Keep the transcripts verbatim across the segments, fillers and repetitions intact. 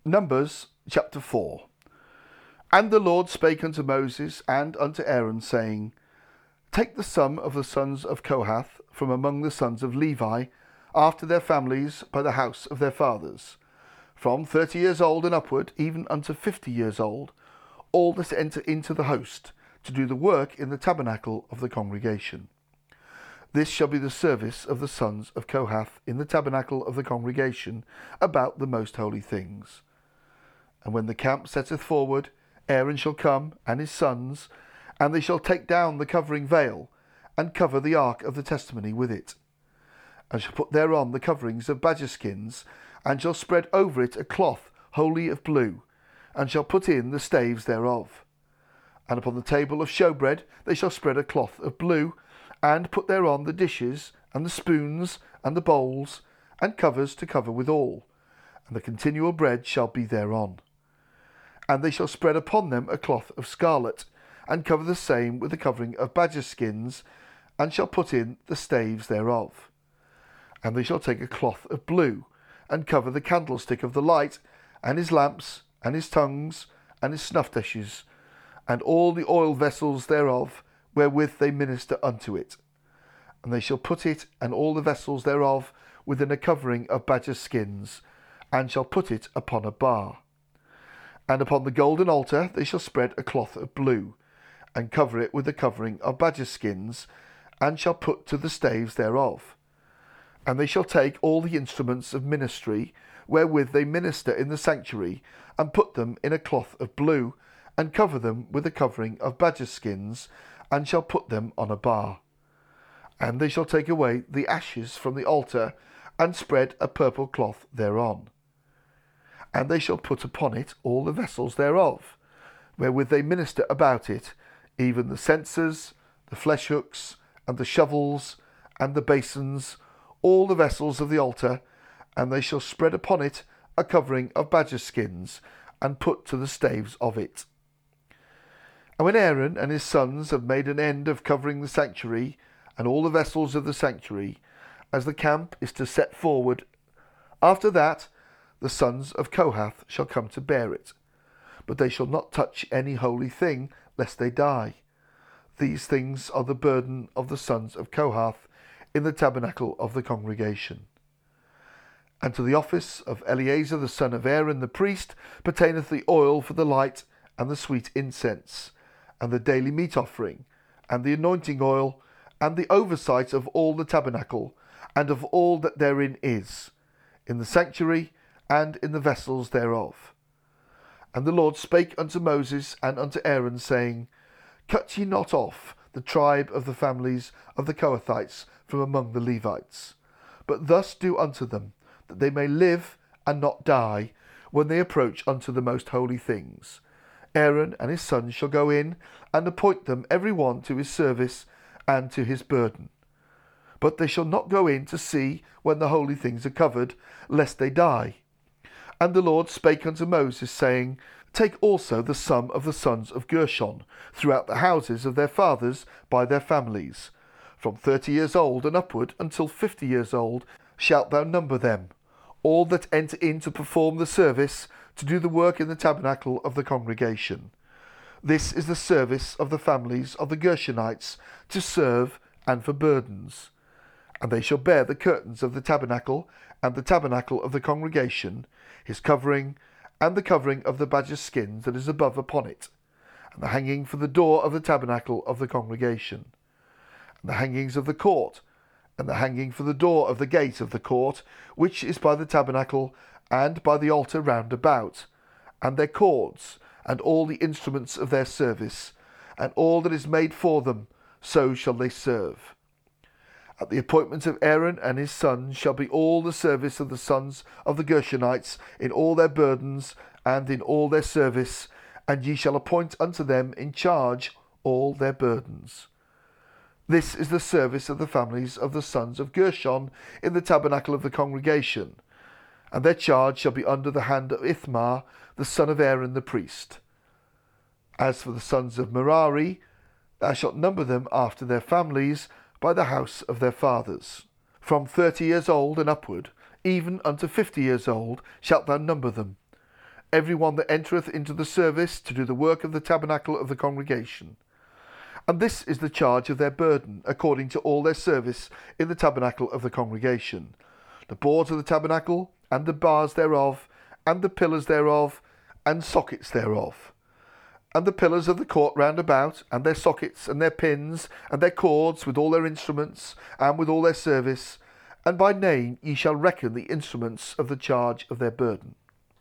Numbers chapter four. And the Lord spake unto Moses and unto Aaron, saying, Take the sum of the sons of Kohath from among the sons of Levi, after their families, by the house of their fathers, from thirty years old and upward, even unto fifty years old, all that enter into the host, to do the work in the tabernacle of the congregation. This shall be the service of the sons of Kohath in the tabernacle of the congregation, about the most holy things. And when the camp setteth forward, Aaron shall come, and his sons, and they shall take down the covering veil, and cover the ark of the testimony with it, and shall put thereon the coverings of badger skins, and shall spread over it a cloth wholly of blue, and shall put in the staves thereof. And upon the table of showbread they shall spread a cloth of blue, and put thereon the dishes, and the spoons, and the bowls, and covers to cover withal, and the continual bread shall be thereon. And they shall spread upon them a cloth of scarlet, and cover the same with a covering of badger skins, and shall put in the staves thereof. And they shall take a cloth of blue, and cover the candlestick of the light, and his lamps, and his tongues, and his snuff dishes, and all the oil vessels thereof, wherewith they minister unto it. And they shall put it and all the vessels thereof within a covering of badger skins, and shall put it upon a bar. And upon the golden altar they shall spread a cloth of blue, and cover it with a covering of badger skins, and shall put to the staves thereof. And they shall take all the instruments of ministry, wherewith they minister in the sanctuary, and put them in a cloth of blue, and cover them with a covering of badger skins, and shall put them on a bar. And they shall take away the ashes from the altar, and spread a purple cloth thereon. And they shall put upon it all the vessels thereof, wherewith they minister about it, even the censers, the flesh hooks, and the shovels, and the basins, all the vessels of the altar, and they shall spread upon it a covering of badger skins, and put to the staves of it. And when Aaron and his sons have made an end of covering the sanctuary, and all the vessels of the sanctuary, as the camp is to set forward, after that the sons of Kohath shall come to bear it. But they shall not touch any holy thing, lest they die. These things are the burden of the sons of Kohath in the tabernacle of the congregation. And to the office of Eleazar the son of Aaron the priest pertaineth the oil for the light, and the sweet incense, and the daily meat offering, and the anointing oil, and the oversight of all the tabernacle, and of all that therein is, in the sanctuary, and in the vessels thereof. And the Lord spake unto Moses and unto Aaron, saying, Cut ye not off the tribe of the families of the Kohathites from among the Levites, but thus do unto them, that they may live and not die, when they approach unto the most holy things. Aaron and his sons shall go in, and appoint them every one to his service and to his burden. But they shall not go in to see when the holy things are covered, lest they die. And the Lord spake unto Moses, saying, Take also the sum of the sons of Gershon, throughout the houses of their fathers by their families. From thirty years old and upward until fifty years old shalt thou number them, all that enter in to perform the service, to do the work in the tabernacle of the congregation. This is the service of the families of the Gershonites, to serve and for burdens. And they shall bear the curtains of the tabernacle, and the tabernacle of the congregation, his covering, and the covering of the badger skin that is above upon it, and the hanging for the door of the tabernacle of the congregation, and the hangings of the court, and the hanging for the door of the gate of the court, which is by the tabernacle, and by the altar round about, and their cords, and all the instruments of their service, and all that is made for them, so shall they serve. At the appointment of Aaron and his sons shall be all the service of the sons of the Gershonites, in all their burdens, and in all their service, and ye shall appoint unto them in charge all their burdens. This is the service of the families of the sons of Gershon in the tabernacle of the congregation, and their charge shall be under the hand of Ithamar, the son of Aaron the priest. As for the sons of Merari, thou shalt number them after their families, by the house of their fathers. From thirty years old and upward, even unto fifty years old, shalt thou number them. every one that entereth into the service to do the work of the tabernacle of the congregation. And this is the charge of their burden, according to all their service in the tabernacle of the congregation: the boards of the tabernacle, and the bars thereof, and the pillars thereof, and sockets thereof, and the pillars of the court round about, and their sockets, and their pins, and their cords, with all their instruments, and with all their service. And by name ye shall reckon the instruments of the charge of their burden.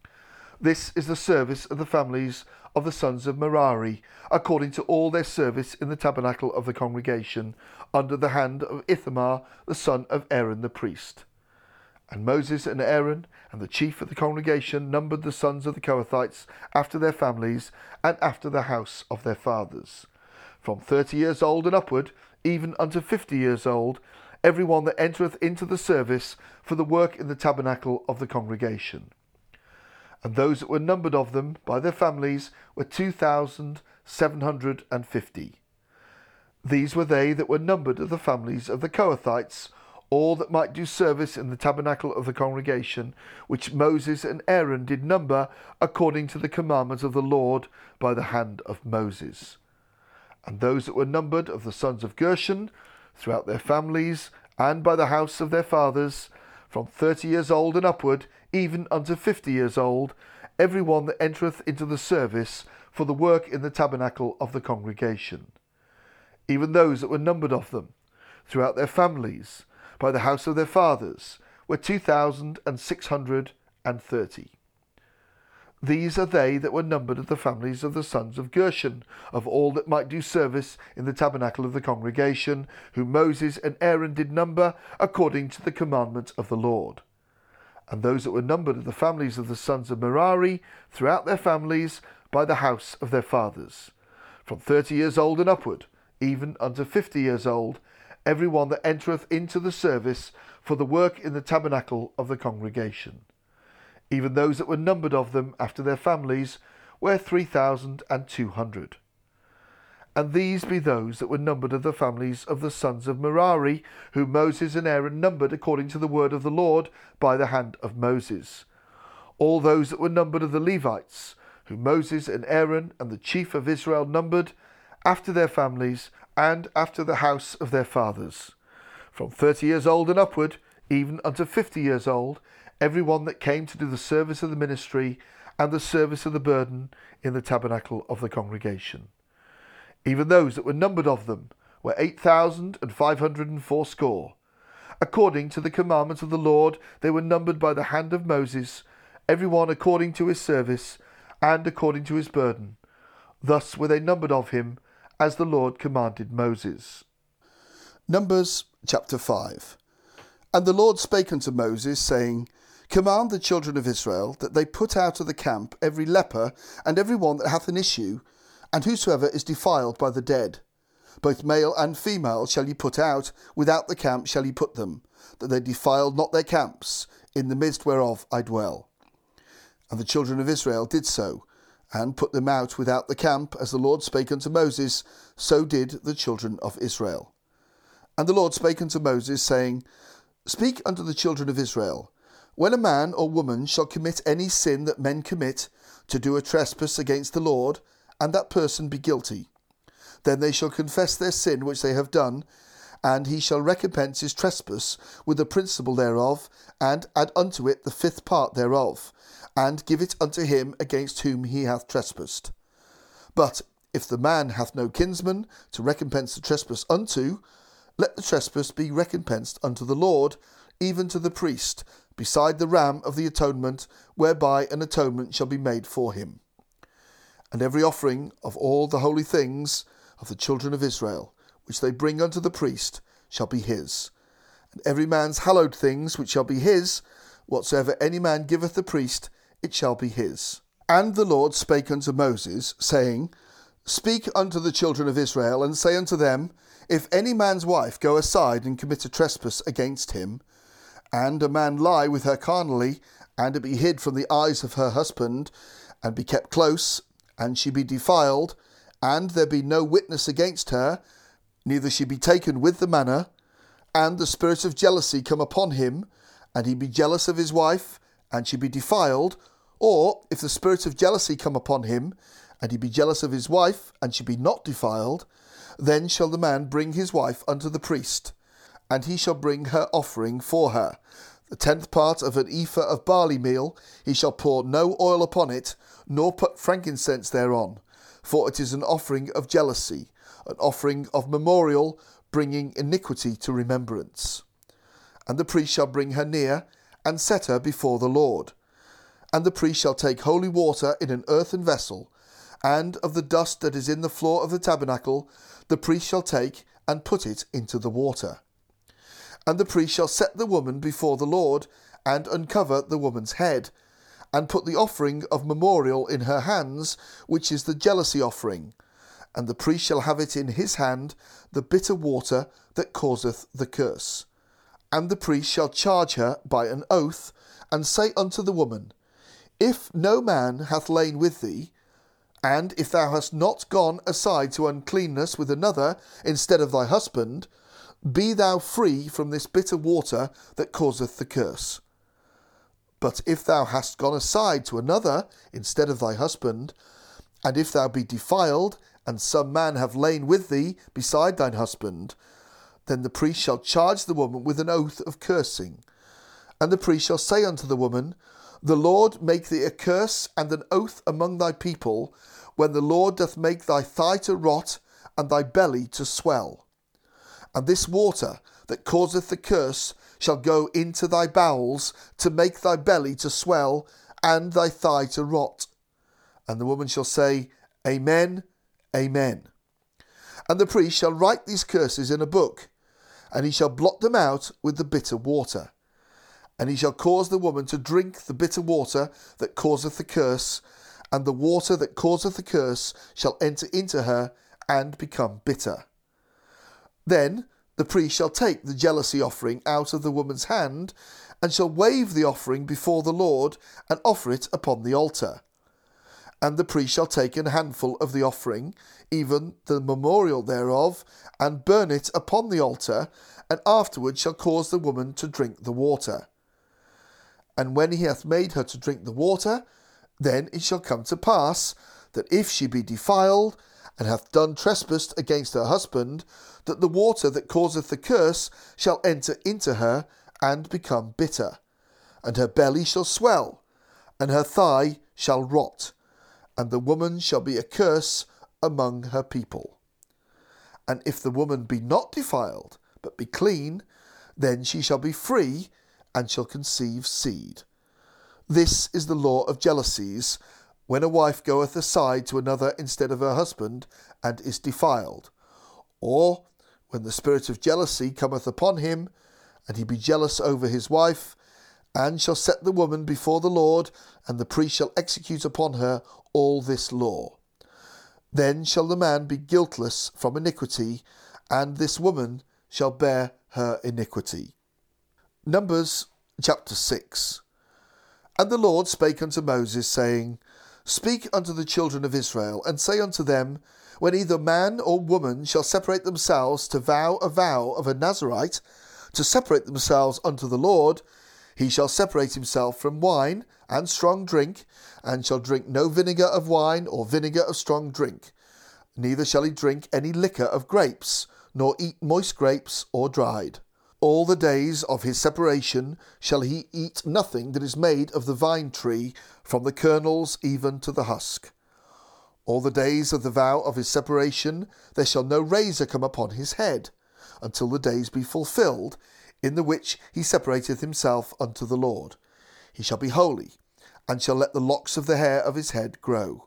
This is the service of the families of the sons of Merari, according to all their service in the tabernacle of the congregation, under the hand of Ithamar the son of Aaron the priest. And Moses and Aaron and the chief of the congregation numbered the sons of the Kohathites after their families and after the house of their fathers, from thirty years old and upward, even unto fifty years old, every one that entereth into the service for the work in the tabernacle of the congregation. And those that were numbered of them by their families were two thousand seven hundred and fifty. These were they that were numbered of the families of the Kohathites, all that might do service in the tabernacle of the congregation, which Moses and Aaron did number according to the commandment of the Lord by the hand of Moses. And those that were numbered of the sons of Gershon, throughout their families, and by the house of their fathers, from thirty years old and upward, even unto fifty years old, every one that entereth into the service for the work in the tabernacle of the congregation. Even those that were numbered of them, throughout their families, by the house of their fathers, were two thousand six hundred and thirty. These are they that were numbered of the families of the sons of Gershon, of all that might do service in the tabernacle of the congregation, whom Moses and Aaron did number according to the commandment of the Lord. And those that were numbered of the families of the sons of Merari, throughout their families, by the house of their fathers, from thirty years old and upward, even unto fifty years old, every one that entereth into the service for the work in the tabernacle of the congregation. Even those that were numbered of them after their families were three thousand and two hundred. And these be those that were numbered of the families of the sons of Merari, whom Moses and Aaron numbered according to the word of the Lord by the hand of Moses. All those that were numbered of the Levites, whom Moses and Aaron and the chief of Israel numbered, after their families, and after the house of their fathers, from thirty years old and upward, even unto fifty years old, every one that came to do the service of the ministry and the service of the burden in the tabernacle of the congregation. Even those that were numbered of them were eight thousand and five hundred and fourscore. According to the commandment of the Lord, they were numbered by the hand of Moses, every one according to his service and according to his burden. Thus were they numbered of him, as the Lord commanded Moses. Numbers chapter five. And the Lord spake unto Moses, saying, Command the children of Israel that they put out of the camp every leper and every one that hath an issue, and whosoever is defiled by the dead. Both male and female shall ye put out, without the camp shall ye put them, that they defile not their camps, in the midst whereof I dwell. And the children of Israel did so, and put them out without the camp, as the Lord spake unto Moses, so did the children of Israel. And the Lord spake unto Moses, saying, Speak unto the children of Israel, when a man or woman shall commit any sin that men commit, to do a trespass against the Lord, and that person be guilty, then they shall confess their sin which they have done, and he shall recompense his trespass with the principal thereof, and add unto it the fifth part thereof, and give it unto him against whom he hath trespassed. But if the man hath no kinsman to recompense the trespass unto, let the trespass be recompensed unto the Lord, even to the priest, beside the ram of the atonement, whereby an atonement shall be made for him. And every offering of all the holy things of the children of Israel, which they bring unto the priest, shall be his. And every man's hallowed things which shall be his, whatsoever any man giveth the priest, it shall be his. And the Lord spake unto Moses, saying, Speak unto the children of Israel, and say unto them, If any man's wife go aside and commit a trespass against him, and a man lie with her carnally, and it be hid from the eyes of her husband, and be kept close, and she be defiled, and there be no witness against her, neither she be taken with the manner, and the spirit of jealousy come upon him, and he be jealous of his wife, and she be defiled, Or, if the spirit of jealousy come upon him, and he be jealous of his wife, and she be not defiled, then shall the man bring his wife unto the priest, and he shall bring her offering for her. The tenth part of an ephah of barley meal, he shall pour no oil upon it, nor put frankincense thereon, for it is an offering of jealousy, an offering of memorial, bringing iniquity to remembrance. And the priest shall bring her near, and set her before the Lord. And the priest shall take holy water in an earthen vessel, and of the dust that is in the floor of the tabernacle, the priest shall take and put it into the water. And the priest shall set the woman before the Lord, and uncover the woman's head, and put the offering of memorial in her hands, which is the jealousy offering. And the priest shall have it in his hand, the bitter water that causeth the curse. And the priest shall charge her by an oath, and say unto the woman, If no man hath lain with thee, and if thou hast not gone aside to uncleanness with another instead of thy husband, be thou free from this bitter water that causeth the curse. But if thou hast gone aside to another instead of thy husband, and if thou be defiled, and some man have lain with thee beside thine husband, then the priest shall charge the woman with an oath of cursing. And the priest shall say unto the woman, The Lord make thee a curse and an oath among thy people, when the Lord doth make thy thigh to rot, and thy belly to swell. And this water that causeth the curse shall go into thy bowels, to make thy belly to swell, and thy thigh to rot. And the woman shall say, Amen, Amen. And the priest shall write these curses in a book, and he shall blot them out with the bitter water. And he shall cause the woman to drink the bitter water that causeth the curse, and the water that causeth the curse shall enter into her, and become bitter. Then the priest shall take the jealousy offering out of the woman's hand, and shall wave the offering before the Lord, and offer it upon the altar. And the priest shall take an handful of the offering, even the memorial thereof, and burn it upon the altar, and afterward shall cause the woman to drink the water. And when he hath made her to drink the water, then it shall come to pass, that if she be defiled, and hath done trespass against her husband, that the water that causeth the curse shall enter into her, and become bitter. And her belly shall swell, and her thigh shall rot, and the woman shall be a curse among her people. And if the woman be not defiled, but be clean, then she shall be free, and shall conceive seed. This is the law of jealousies, when a wife goeth aside to another instead of her husband, and is defiled, or when the spirit of jealousy cometh upon him, and he be jealous over his wife, and shall set the woman before the Lord, and the priest shall execute upon her all this law. Then shall the man be guiltless from iniquity, and this woman shall bear her iniquity. Numbers chapter six. And the Lord spake unto Moses, saying, Speak unto the children of Israel, and say unto them, When either man or woman shall separate themselves to vow a vow of a Nazarite, to separate themselves unto the Lord, he shall separate himself from wine and strong drink, and shall drink no vinegar of wine or vinegar of strong drink. Neither shall he drink any liquor of grapes, nor eat moist grapes or dried. All the days of his separation shall he eat nothing that is made of the vine tree, from the kernels even to the husk. All the days of the vow of his separation there shall no razor come upon his head, until the days be fulfilled, in the which he separateth himself unto the Lord. He shall be holy, and shall let the locks of the hair of his head grow.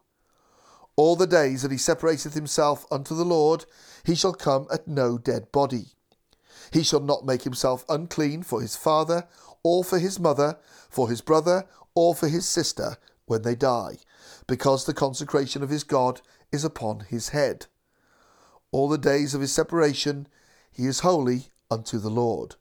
All the days that he separateth himself unto the Lord, he shall come at no dead body. He shall not make himself unclean for his father, or for his mother, for his brother, or for his sister, when they die, because the consecration of his God is upon his head. All the days of his separation he is holy unto the Lord.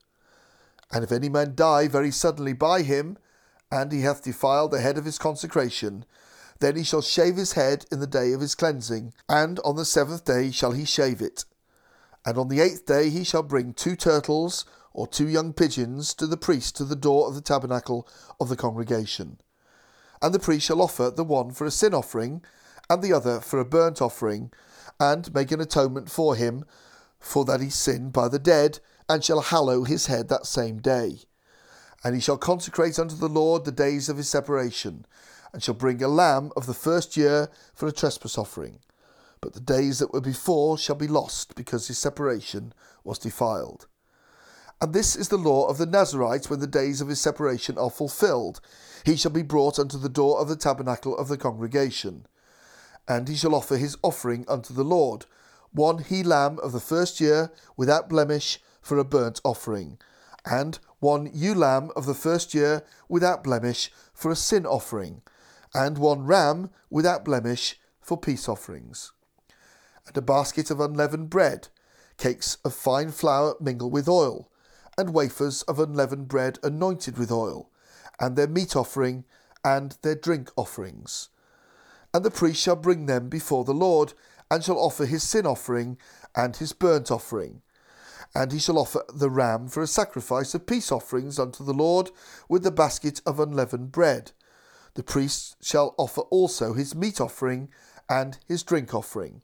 And if any man die very suddenly by him, and he hath defiled the head of his consecration, then he shall shave his head in the day of his cleansing, and on the seventh day shall he shave it. And on the eighth day he shall bring two turtles, or two young pigeons, to the priest to the door of the tabernacle of the congregation. And the priest shall offer the one for a sin offering, and the other for a burnt offering, and make an atonement for him, for that he sinned by the dead, and shall hallow his head that same day. And he shall consecrate unto the Lord the days of his separation, and shall bring a lamb of the first year for a trespass offering. But the days that were before shall be lost, because his separation was defiled. And this is the law of the Nazarite when the days of his separation are fulfilled. He shall be brought unto the door of the tabernacle of the congregation. And he shall offer his offering unto the Lord, one he-lamb of the first year without blemish for a burnt offering, and one ewe-lamb of the first year without blemish for a sin offering, and one ram without blemish for peace offerings. And a basket of unleavened bread, cakes of fine flour mingled with oil, and wafers of unleavened bread anointed with oil, and their meat offering, and their drink offerings. And the priest shall bring them before the Lord, and shall offer his sin offering, and his burnt offering. And he shall offer the ram for a sacrifice of peace offerings unto the Lord, with the basket of unleavened bread. The priest shall offer also his meat offering, and his drink offering.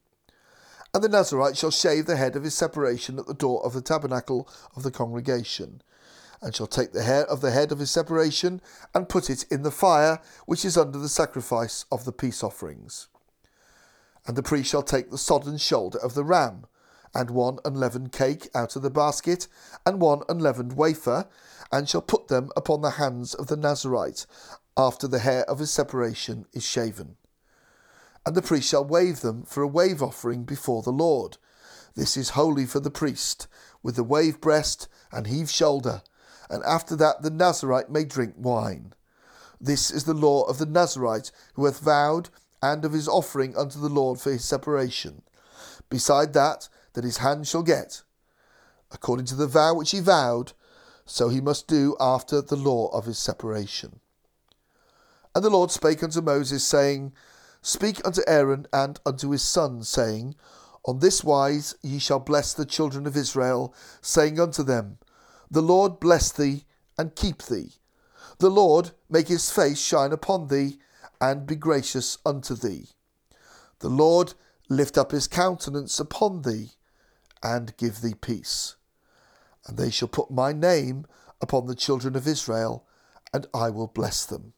And the Nazarite shall shave the head of his separation at the door of the tabernacle of the congregation, and shall take the hair of the head of his separation, and put it in the fire which is under the sacrifice of the peace offerings. And the priest shall take the sodden shoulder of the ram, and one unleavened cake out of the basket, and one unleavened wafer, and shall put them upon the hands of the Nazarite, after the hair of his separation is shaven. And the priest shall wave them for a wave offering before the Lord. This is holy for the priest, with the wave breast and heave shoulder, and after that the Nazarite may drink wine. This is the law of the Nazarite, who hath vowed, and of his offering unto the Lord for his separation, beside that that his hand shall get. According to the vow which he vowed, so he must do after the law of his separation. And the Lord spake unto Moses, saying, Speak unto Aaron and unto his sons, saying, On this wise ye shall bless the children of Israel, saying unto them, The Lord bless thee, and keep thee. The Lord make his face shine upon thee, and be gracious unto thee. The Lord lift up his countenance upon thee, and give thee peace. And they shall put my name upon the children of Israel, and I will bless them.